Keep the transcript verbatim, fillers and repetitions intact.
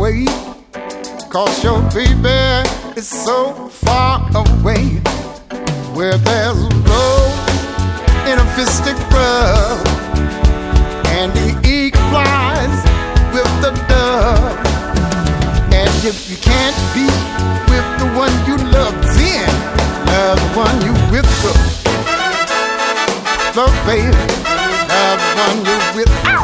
away, 'cause your baby is so far away. Where there's love in a fistic rub, and the eagle flies with the dove. And if you can't be with the one you love, then love the one you with. Love, baby, love the one you with. Ow!